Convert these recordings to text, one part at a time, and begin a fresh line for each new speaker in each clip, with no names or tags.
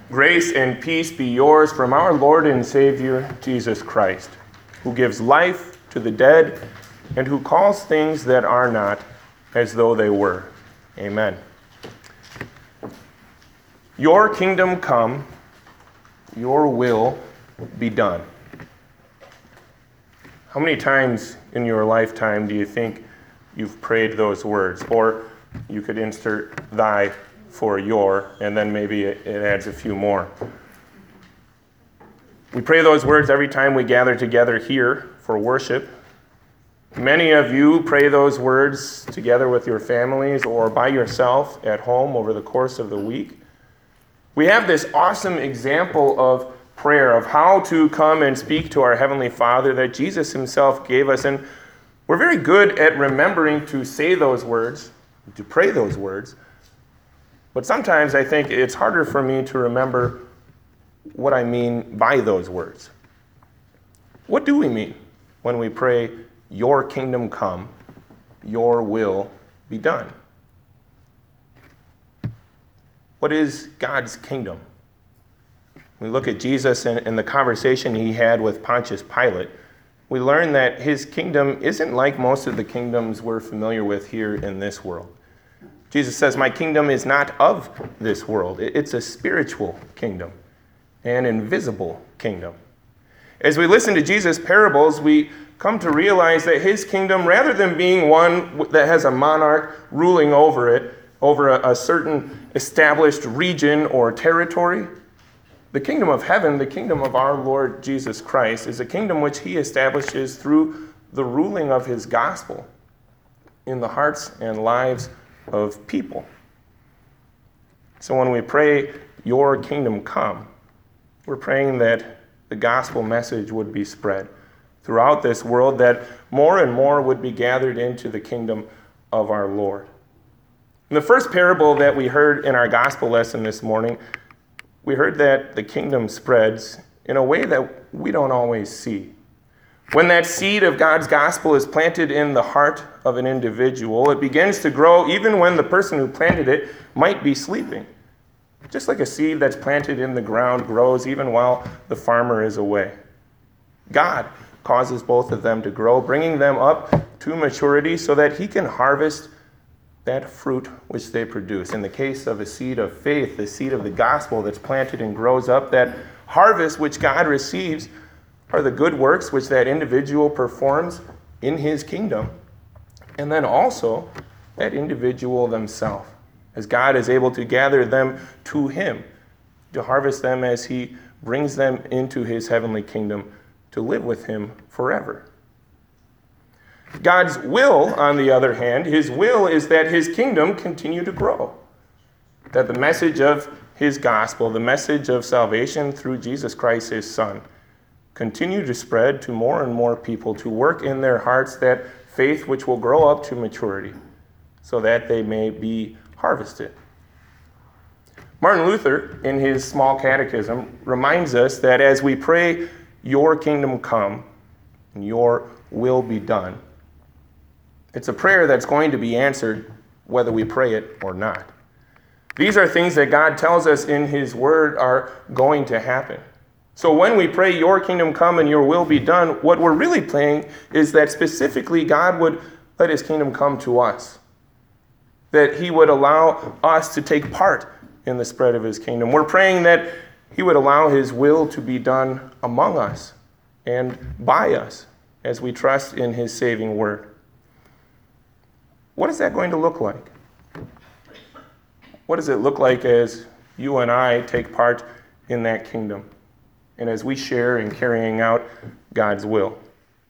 Grace and peace be yours from our Lord and Savior, Jesus Christ, who gives life to the dead and who calls things that are not as though they were. Amen. Your kingdom come, your will be done. How many times in your lifetime do you think you've prayed those words? Or you could insert thy for your, and then maybe it adds a few more. We pray those words every time we gather together here for worship. Many of you pray those words together with your families or by yourself at home over the course of the week. We have this awesome example of prayer, of how to come and speak to our Heavenly Father that Jesus himself gave us. And we're very good at remembering to say those words, to pray those words. But sometimes I think it's harder for me to remember what I mean by those words. What do we mean when we pray, your kingdom come, your will be done? What is God's kingdom? We look at Jesus and the conversation he had with Pontius Pilate. We learn that his kingdom isn't like most of the kingdoms we're familiar with here in this world. Jesus says, my kingdom is not of this world. It's a spiritual kingdom, an invisible kingdom. As we listen to Jesus' parables, we come to realize that his kingdom, rather than being one that has a monarch ruling over it, over a certain established region or territory, the kingdom of heaven, the kingdom of our Lord Jesus Christ, is a kingdom which he establishes through the ruling of his gospel in the hearts and lives of people. So when we pray, your kingdom come, we're praying that the gospel message would be spread throughout this world, that more and more would be gathered into the kingdom of our Lord. In the first parable that we heard in our gospel lesson this morning, we heard that the kingdom spreads in a way that we don't always see. When that seed of God's gospel is planted in the heart of an individual, it begins to grow even when the person who planted it might be sleeping. Just like a seed that's planted in the ground grows even while the farmer is away. God causes both of them to grow, bringing them up to maturity so that he can harvest that fruit which they produce. In the case of a seed of faith, the seed of the gospel that's planted and grows up, that harvest which God receives are the good works which that individual performs in his kingdom, and then also that individual themselves, as God is able to gather them to him, to harvest them as he brings them into his heavenly kingdom to live with him forever. God's will, on the other hand, his will is that his kingdom continue to grow, that the message of his gospel, the message of salvation through Jesus Christ, his Son, continue to spread to more and more people, to work in their hearts that faith which will grow up to maturity so that they may be harvested. Martin Luther, in his small catechism, reminds us that as we pray, your kingdom come and your will be done, it's a prayer that's going to be answered whether we pray it or not. These are things that God tells us in his word are going to happen. So when we pray, your kingdom come and your will be done, what we're really praying is that specifically God would let his kingdom come to us, that he would allow us to take part in the spread of his kingdom. We're praying that he would allow his will to be done among us and by us as we trust in his saving word. What is that going to look like? What does it look like as you and I take part in that kingdom and as we share in carrying out God's will?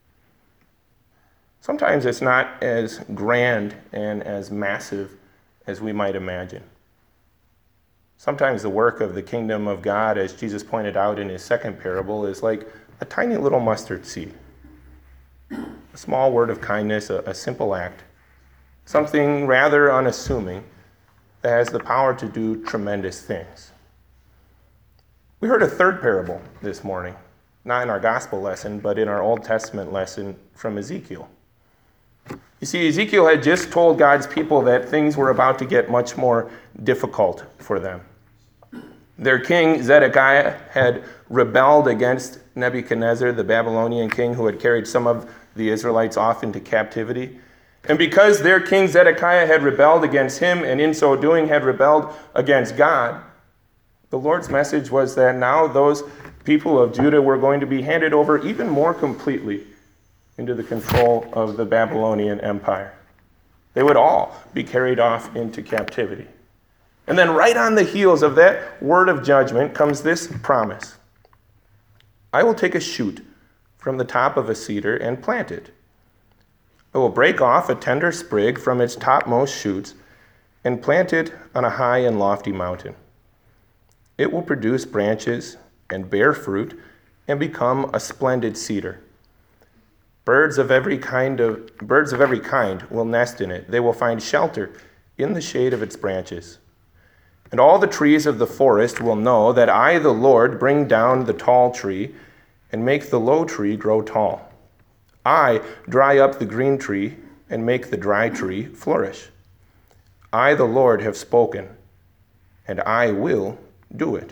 Sometimes it's not as grand and as massive as we might imagine. Sometimes the work of the kingdom of God, as Jesus pointed out in his second parable, is like a tiny little mustard seed. A small word of kindness, a simple act. Something rather unassuming that has the power to do tremendous things. We heard a third parable this morning, not in our gospel lesson, but in our Old Testament lesson from Ezekiel. You see, Ezekiel had just told God's people that things were about to get much more difficult for them. Their king, Zedekiah, had rebelled against Nebuchadnezzar, the Babylonian king who had carried some of the Israelites off into captivity. And because their king Zedekiah had rebelled against him, and in so doing had rebelled against God, the Lord's message was that now those people of Judah were going to be handed over even more completely into the control of the Babylonian Empire. They would all be carried off into captivity. And then right on the heels of that word of judgment comes this promise. I will take a shoot from the top of a cedar and plant it. I will break off a tender sprig from its topmost shoots and plant it on a high and lofty mountain. It will produce branches and bear fruit and become a splendid cedar. Birds of every kind will nest in it. They will find shelter in the shade of its branches. And all the trees of the forest will know that I, the Lord, bring down the tall tree and make the low tree grow tall. I dry up the green tree and make the dry tree flourish. I, the Lord, have spoken, and I will do it.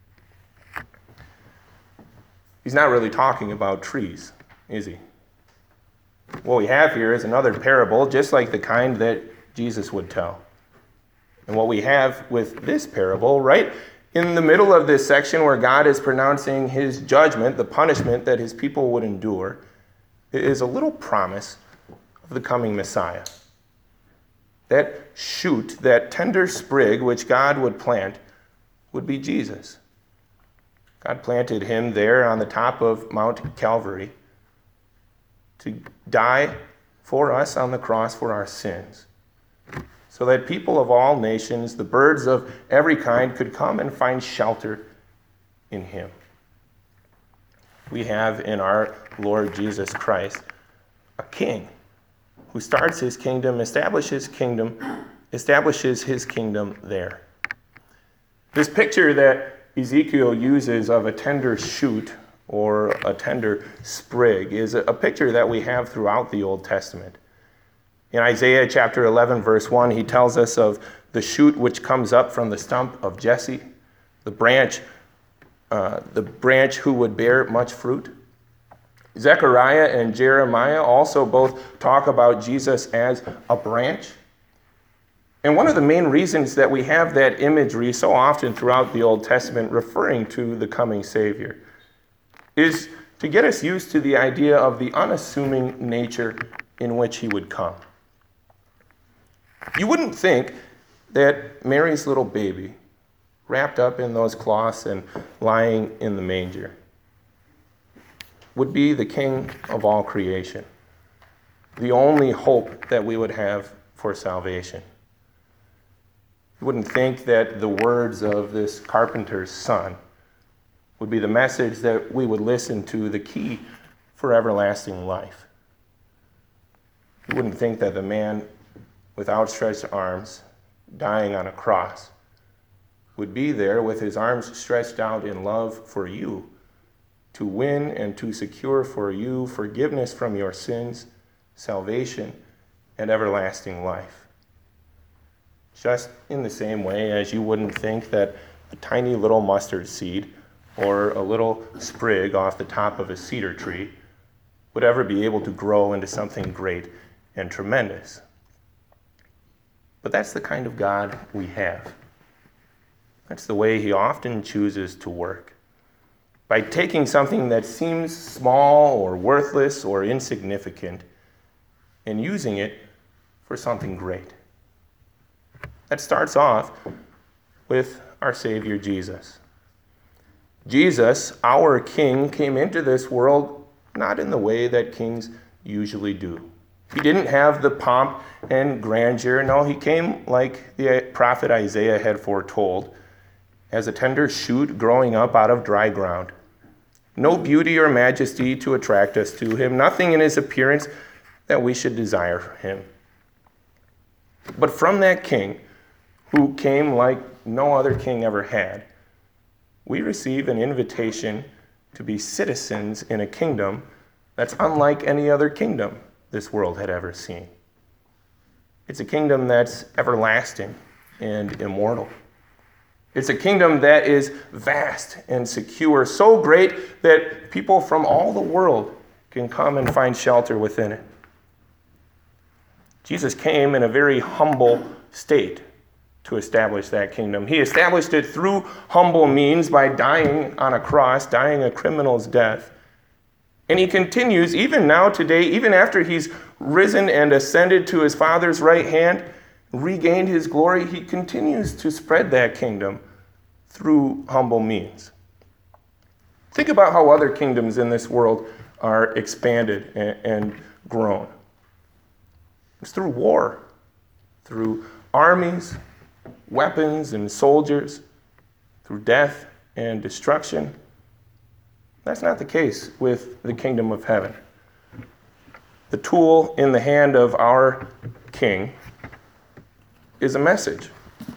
He's not really talking about trees, is he? What we have here is another parable, just like the kind that Jesus would tell. And what we have with this parable, right in the middle of this section where God is pronouncing his judgment, the punishment that his people would endure, is a little promise of the coming Messiah. That shoot, that tender sprig which God would plant, would be Jesus. God planted him there on the top of Mount Calvary to die for us on the cross for our sins, so that people of all nations, the birds of every kind, could come and find shelter in him. We have in our Lord Jesus Christ a king who starts his kingdom, establishes his kingdom there. This picture that Ezekiel uses of a tender shoot or a tender sprig is a picture that we have throughout the Old Testament. In Isaiah chapter 11, verse 1, he tells us of the shoot which comes up from the stump of Jesse, the branch who would bear much fruit. Zechariah and Jeremiah also both talk about Jesus as a branch. And one of the main reasons that we have that imagery so often throughout the Old Testament referring to the coming Savior is to get us used to the idea of the unassuming nature in which he would come. You wouldn't think that Mary's little baby, wrapped up in those cloths and lying in the manger, would be the king of all creation, the only hope that we would have for salvation. You wouldn't think that the words of this carpenter's son would be the message that we would listen to, the key for everlasting life. You wouldn't think that the man with outstretched arms, dying on a cross, would be there with his arms stretched out in love for you, to win and to secure for you forgiveness from your sins, salvation, and everlasting life. Just in the same way as you wouldn't think that a tiny little mustard seed or a little sprig off the top of a cedar tree would ever be able to grow into something great and tremendous. But that's the kind of God we have. That's the way he often chooses to work. By taking something that seems small or worthless or insignificant and using it for something great. That starts off with our Savior Jesus. Jesus, our King, came into this world not in the way that kings usually do. He didn't have the pomp and grandeur. No, he came like the prophet Isaiah had foretold, as a tender shoot growing up out of dry ground. No beauty or majesty to attract us to him, nothing in his appearance that we should desire for him. But from that king, who came like no other king ever had, we receive an invitation to be citizens in a kingdom that's unlike any other kingdom this world had ever seen. It's a kingdom that's everlasting and immortal. It's a kingdom that is vast and secure, so great that people from all the world can come and find shelter within it. Jesus came in a very humble state to establish that kingdom. He established it through humble means by dying on a cross, dying a criminal's death. And he continues, even now today, even after he's risen and ascended to his Father's right hand, regained his glory, he continues to spread that kingdom through humble means. Think about how other kingdoms in this world are expanded and grown. It's through war, through armies, weapons, and soldiers, through death and destruction. That's not the case with the kingdom of heaven. The tool in the hand of our King is a message.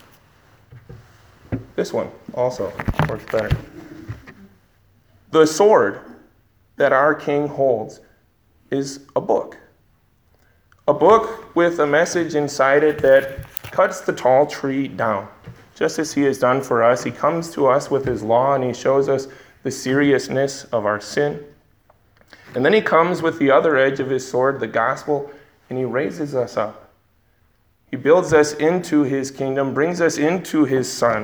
This one also works better. The sword that our King holds is a book. A book with a message inside it that cuts the tall tree down. Just as he has done for us, he comes to us with his law and he shows us the seriousness of our sin. And then he comes with the other edge of his sword, the gospel, and he raises us up. He builds us into his kingdom, brings us into his Son.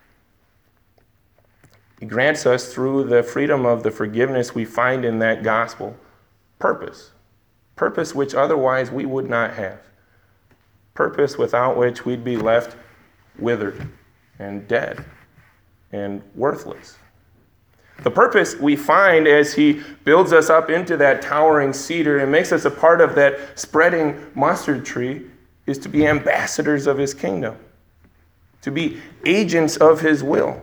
He grants us, through the freedom of the forgiveness we find in that gospel, purpose. Purpose which otherwise we would not have. Purpose without which we'd be left withered and dead and worthless. The purpose we find as he builds us up into that towering cedar and makes us a part of that spreading mustard tree is to be ambassadors of his kingdom, to be agents of his will.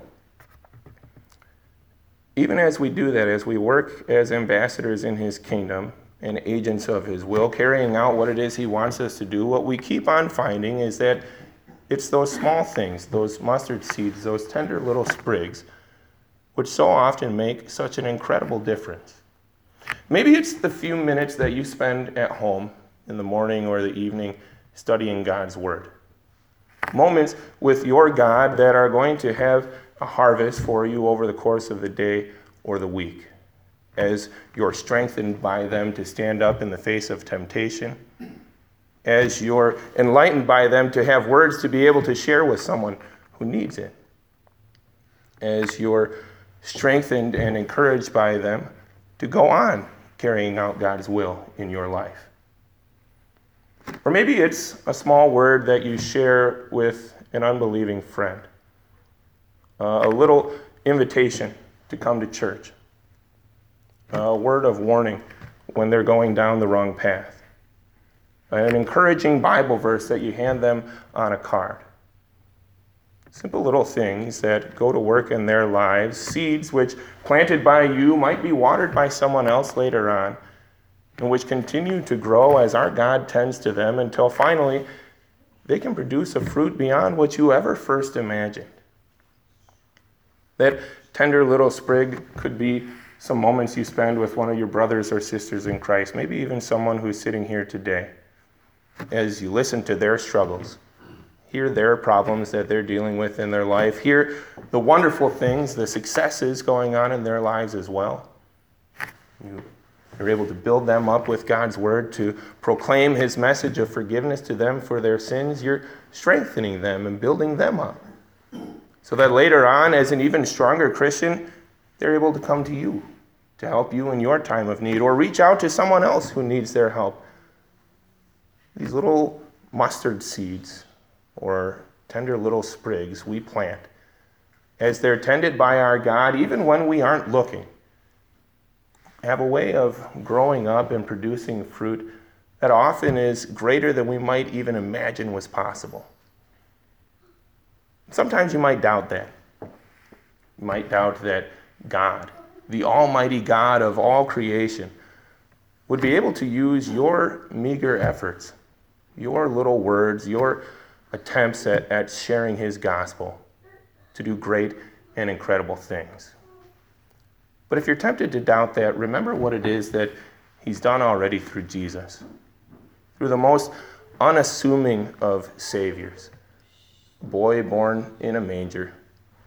Even as we do that, as we work as ambassadors in his kingdom and agents of his will, carrying out what it is he wants us to do, what we keep on finding is that it's those small things, those mustard seeds, those tender little sprigs, which so often make such an incredible difference. Maybe it's the few minutes that you spend at home in the morning or the evening studying God's Word. Moments with your God that are going to have a harvest for you over the course of the day or the week, as you're strengthened by them to stand up in the face of temptation, as you're enlightened by them to have words to be able to share with someone who needs it, as you're strengthened and encouraged by them to go on carrying out God's will in your life. Or maybe it's a small word that you share with an unbelieving friend, a little invitation to come to church, a word of warning when they're going down the wrong path, an encouraging Bible verse that you hand them on a card. Simple little things that go to work in their lives, seeds which, planted by you, might be watered by someone else later on, and which continue to grow as our God tends to them until finally they can produce a fruit beyond what you ever first imagined. That tender little sprig could be some moments you spend with one of your brothers or sisters in Christ, maybe even someone who's sitting here today, as you listen to their struggles, hear their problems that they're dealing with in their life, hear the wonderful things, the successes going on in their lives as well. You're able to build them up with God's word, to proclaim his message of forgiveness to them for their sins. You're strengthening them and building them up, so that later on, as an even stronger Christian, they're able to come to you to help you in your time of need, or reach out to someone else who needs their help. These little mustard seeds or tender little sprigs we plant, as they're tended by our God, even when we aren't looking, have a way of growing up and producing fruit that often is greater than we might even imagine was possible. Sometimes you might doubt that. You might doubt that God, the almighty God of all creation, would be able to use your meager efforts, your little words, your attempts at sharing his gospel to do great and incredible things. But if you're tempted to doubt that, remember what it is that he's done already through Jesus, through the most unassuming of saviors, a boy born in a manger,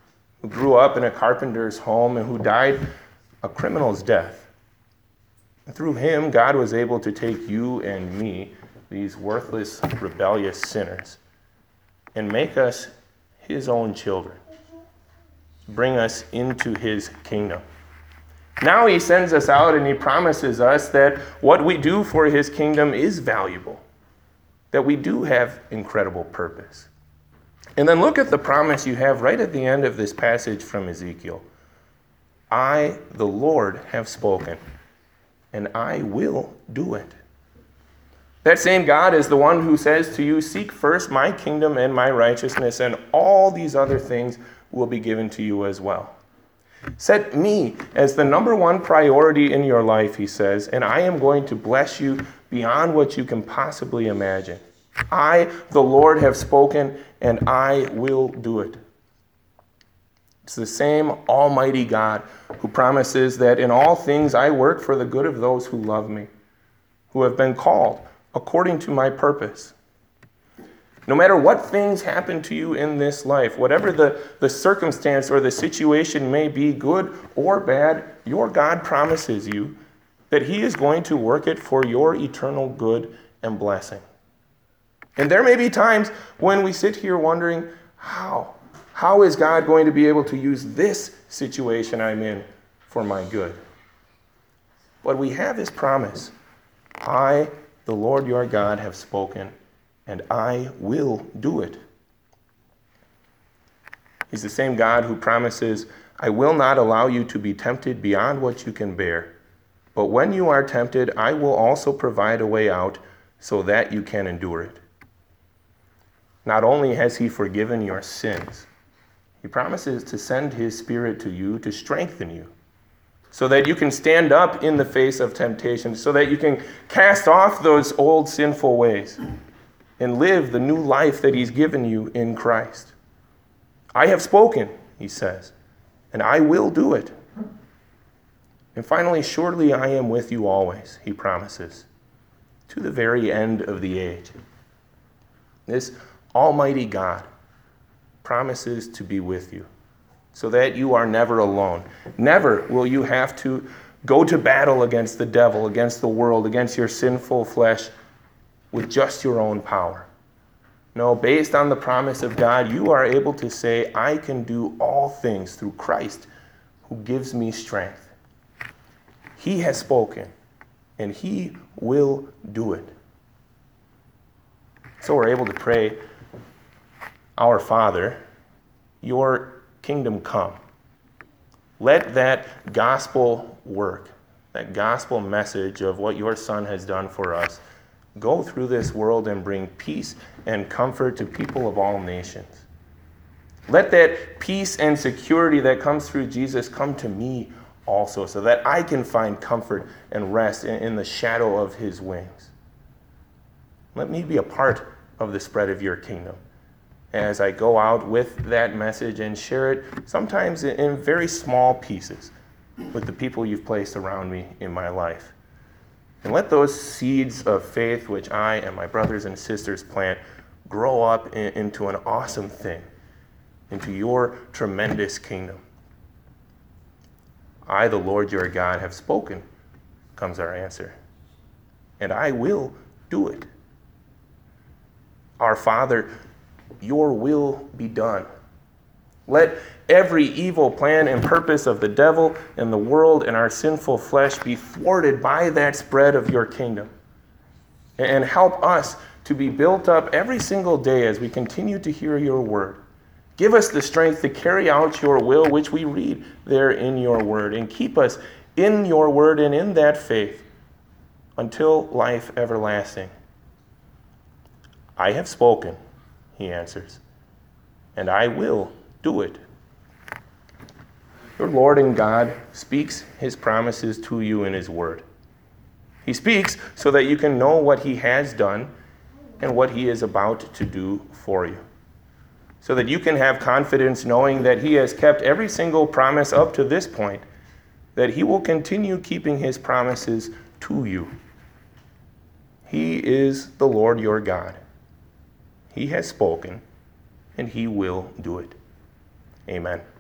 who grew up in a carpenter's home and who died a criminal's death. And through him, God was able to take you and me, these worthless, rebellious sinners, and make us his own children, bring us into his kingdom. Now he sends us out and he promises us that what we do for his kingdom is valuable, that we do have incredible purpose. And then look at the promise you have right at the end of this passage from Ezekiel. I, the Lord, have spoken, and I will do it. That same God is the one who says to you, seek first my kingdom and my righteousness, and all these other things will be given to you as well. Set me as the number one priority in your life, he says, and I am going to bless you beyond what you can possibly imagine. I, the Lord, have spoken, and I will do it. It's the same Almighty God who promises that in all things I work for the good of those who love me, who have been called according to my purpose. No matter what things happen to you in this life, whatever the circumstance or the situation may be, good or bad, your God promises you that he is going to work it for your eternal good and blessing. And there may be times when we sit here wondering, how is God going to be able to use this situation I'm in for my good? But we have his promise. I, the Lord your God, have spoken, and I will do it. He's the same God who promises, I will not allow you to be tempted beyond what you can bear. But when you are tempted, I will also provide a way out so that you can endure it. Not only has he forgiven your sins, he promises to send his Spirit to you to strengthen you so that you can stand up in the face of temptation, so that you can cast off those old sinful ways and live the new life that he's given you in Christ. I have spoken, he says, and I will do it. And finally, surely I am with you always, he promises, to the very end of the age. This Almighty God promises to be with you so that you are never alone. Never will you have to go to battle against the devil, against the world, against your sinful flesh with just your own power. No, based on the promise of God, you are able to say, I can do all things through Christ who gives me strength. He has spoken, and he will do it. So we're able to pray, Our Father, your kingdom come. Let that gospel work, that gospel message of what your Son has done for us, go through this world and bring peace and comfort to people of all nations. Let that peace and security that comes through Jesus come to me also, so that I can find comfort and rest in the shadow of his wings. Let me be a part of the spread of your kingdom as I go out with that message and share it, sometimes in very small pieces, with the people you've placed around me in my life. And let those seeds of faith which I and my brothers and sisters plant grow up into an awesome thing, into your tremendous kingdom. I, the Lord your God, have spoken, comes our answer, and I will do it. Our Father, your will be done. Let every evil plan and purpose of the devil and the world and our sinful flesh be thwarted by that spread of your kingdom. And help us to be built up every single day as we continue to hear your word. Give us the strength to carry out your will, which we read there in your word, and keep us in your word and in that faith until life everlasting. I have spoken, he answers, and I will do it. Your Lord and God speaks his promises to you in his word. He speaks so that you can know what he has done and what he is about to do for you, so that you can have confidence knowing that he has kept every single promise up to this point, that he will continue keeping his promises to you. He is the Lord your God. He has spoken, and he will do it. Amen.